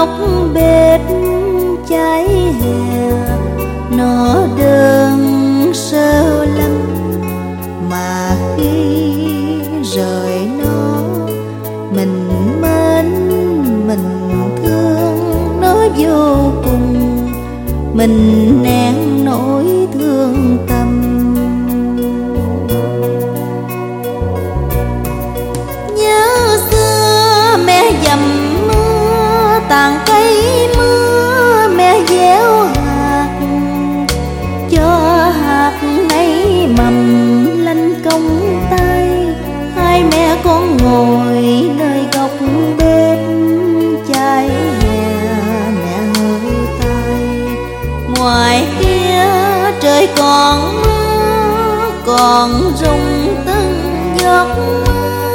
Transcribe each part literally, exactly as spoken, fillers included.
gốc bếp cháy hè, nó đơn sơ lắm mà khi rời nó, mình mến mình thương nó vô cùng, mình nén nỗi thương tâm. Nhớ xưa mẹ dầm mưa tàn cây mưa, mẹ gieo hạt cho hạt nảy mầm lanh công tay. Hai mẹ con ngồi nơi góc bếp cháy hè, mẹ hơi tay. Ngoài kia trời còn mưa, còn rung từng giọt mưa.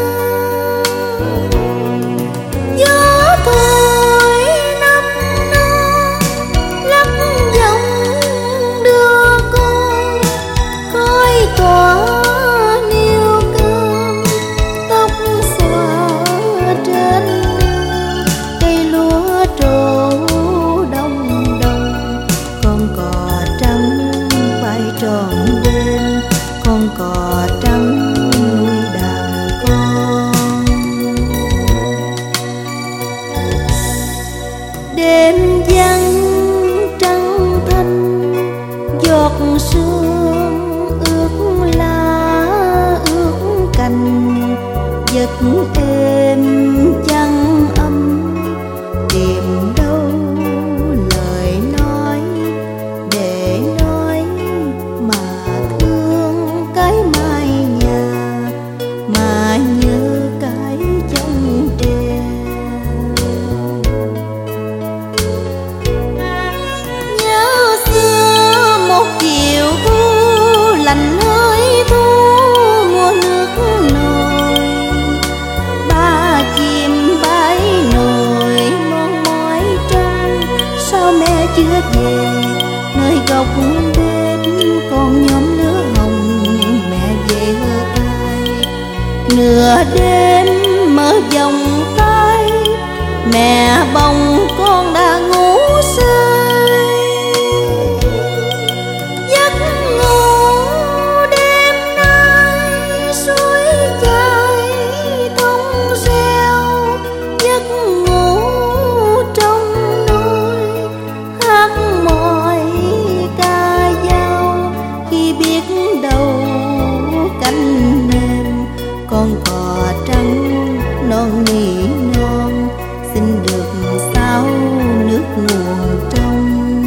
Gió thổi năm non lấp giọng đưa con, khói tỏa niêu cơm, tóc xõa trên nương. Cây lúa trổ đông đông, con cò trắng bay tròn đêm, con cò trắng nuôi đàn con. Đêm vắng trăng thanh, giọt sương ướt lá ướt cành, giật êm trăng âm. Tìm đâu lời nói để nói mà thương cái mái nhà, mà nhớ cái trong tre. Nhớ xưa một chiều thu lạnh hơi thu, mùa nước nổi ba chim bãi nồi mòn mỏi trông. Sao mẹ chưa về nơi góc bếp, con nhóm lửa hồng mẹ về hơ ai. Nửa đêm mở vòng tay, mẹ bồng con đã ngủ say. Giấc ngủ đêm nay suối chảy thông reo, giấc ngủ trong núi hát mỏi ca dao. Khi biết đâu cánh mềm, con cò trắng non nỉ non, xin được sao nước nguồn trong.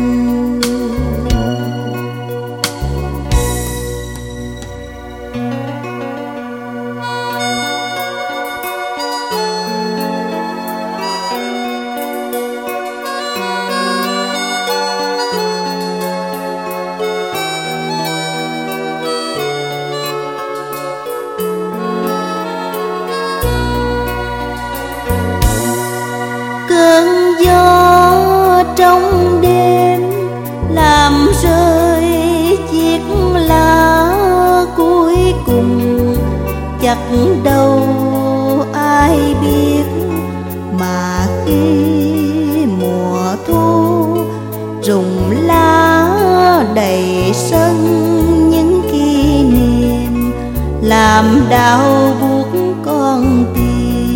Cơn gió trong đêm làm rơi chiếc lá cuối cùng, chắc đâu ai biết. Mà khi mùa thu rụng lá đầy sân những kỷ niệm, làm đau buốt con tim.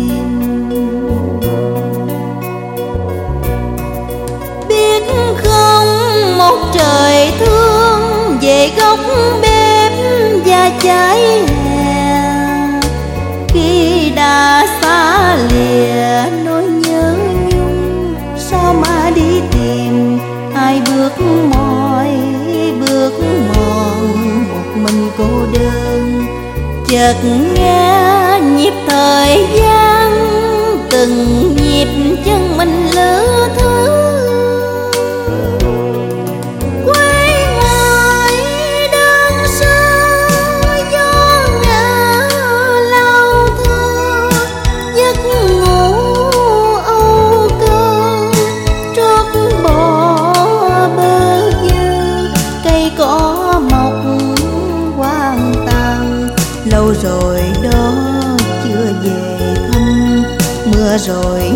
Biết không một trời thương về góc bếp và cháy hè, khi đã xa lìa nỗi nhớ nhung. Sao mà đi tìm hai bước mỏi bước mòn, một mình cô đơn. Chợt nghe nhịp thời gian, từng nhịp chân mình lứa thứ. Quay ngoài đơn sơ gió ngả lau thơ, giấc ngủ âu cơ trót bỏ bơ vơ. Cây cỏ mọc hoang tàn, lâu rồi đó chưa về thăm. Mưa rồi